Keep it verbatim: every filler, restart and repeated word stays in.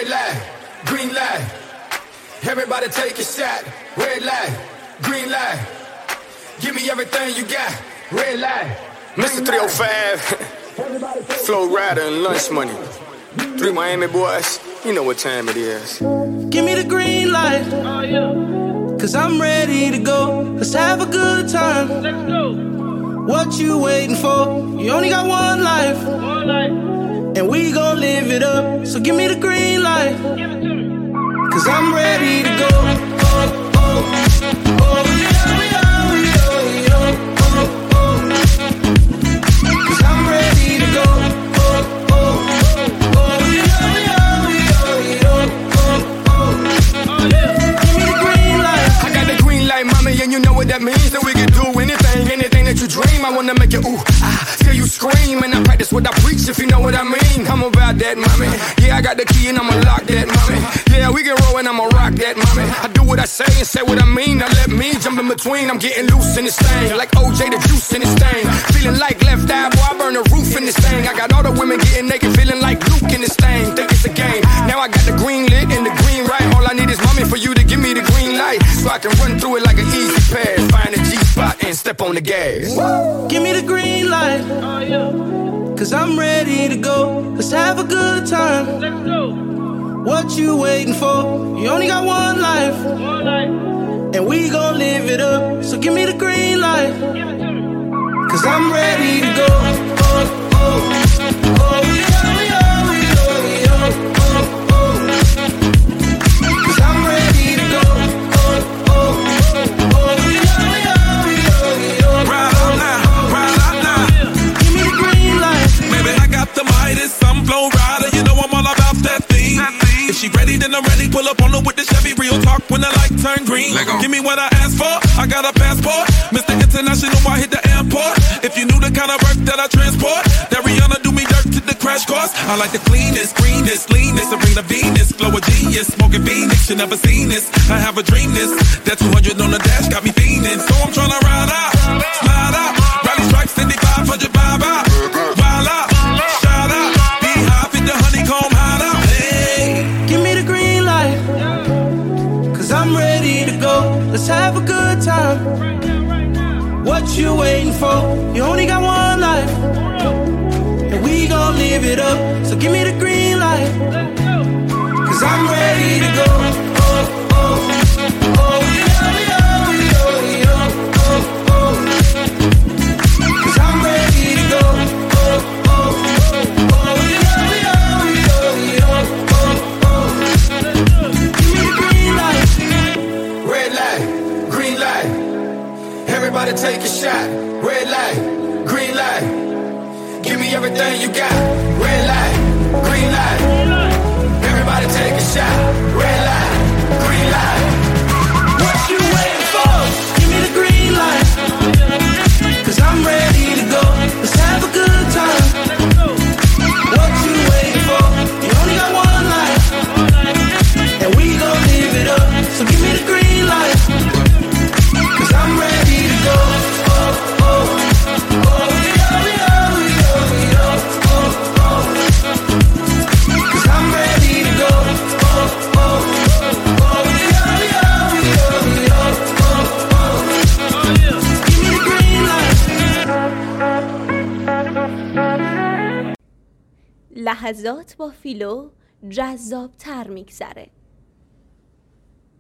Red light, green light. Everybody take a shot. Red light, green light. Give me everything you got. Red light. Mister three oh five, Flow Rider and Lunch Money. Three Miami boys, you know what time it is. Give me the green light. Oh, yeah. Cause I'm ready to go. Let's have a good time. Let's go. What you waiting for? You only got one life. One life. And we gon' live it up. So give me the green light. Give it to me. Cause I'm ready to go. Oh, oh, oh, yeah, yeah, yeah, yeah, oh, oh. Cause I'm ready to go. Oh, oh, oh, yeah, yeah, yeah, yeah, oh, oh. Give me the green light. I got the green light, mommy, and you know what that means. That we can do anything, anything that you dream. I wanna make it ooh, ah, till you scream. And I practice what I preach, if you know what I mean. I'm about that, mommy. Yeah, I got the key and I'ma lock that, mommy. Yeah, we can roll and I'ma rock that, mommy. I do what I say and say what I mean. Now let me jump in between. I'm getting loose in this thing, like O J the juice in this thing. Feeling like left eye, boy, I burn the roof in this thing. I got all the women getting naked, feeling like Luke in this thing. Think it's a game. Now I got the green lit and the green right. All I need is mommy for you to give me the green light, so I can run through it like an easy pass. Find a G-spot and step on the gas. Give me the green light. Oh, yeah. Cause I'm ready to go. Let's have a good time. Let's go. What you waiting for? You only got one life. One life. And we gon' live it up. So give me the green light. Give it to me. Cause I'm ready to go. Oh, oh, oh, yeah, yeah, yeah, yeah, oh, oh. Cause I'm ready to go. Oh, oh, oh, yeah, yeah, yeah, yeah. Right on now, right on now. Give me the green light. Baby, I got the Midas, I'm Flow Rider. You know I'm all about that thing. If she ready, then I'm ready. Pull up on her with the Chevy. Real talk when the light turn green. Give me what I asked for. I got a passport. Mister International, I hit the airport. If you knew the kind of work that I transport, that Rihanna do me dirt to the crash course. I like the cleanest, greenest, leanest, Serena Venus, glow a genius, smoking Phoenix. You never seen this. I have a dream this. That two hundred on the dash got me fiending. So I'm tryna ride out, slide out, rally strikes, seventy-five hundred vibe out, wild out, shout out, beehive, hit the honeycomb hide out. Hey, give me the green light. Cause I'm ready to go. Let's have a good time. What you waiting for? You only got one life. And we gon' live it up. So give me the green light. Cause I'm ready to go. Oh, oh, oh, yeah, yeah, yeah, yeah, oh, oh. Cause I'm ready to go. Oh, oh, oh, yeah, yeah, yeah, yeah, oh, oh. Give me the green light. Red light, green light. Everybody take a shot. Red light, green light. Give me everything you got. Red light, green light. Everybody take a shot. Red light, green light. What you waiting for? Give me the green light. Cause I'm ready to go. Let's have a good time. What you waiting for? You only got one life. And we gon' live it up. So give me the green light. Cause I'm ready to go. Oh, oh, oh, yeah, yeah, yeah, yeah, oh, oh. Cause I'm ready to go. Oh, oh, oh, yeah, yeah, yeah, yeah, oh, oh. Give me the green light. لحظات با فیلو جذاب تر میگذره.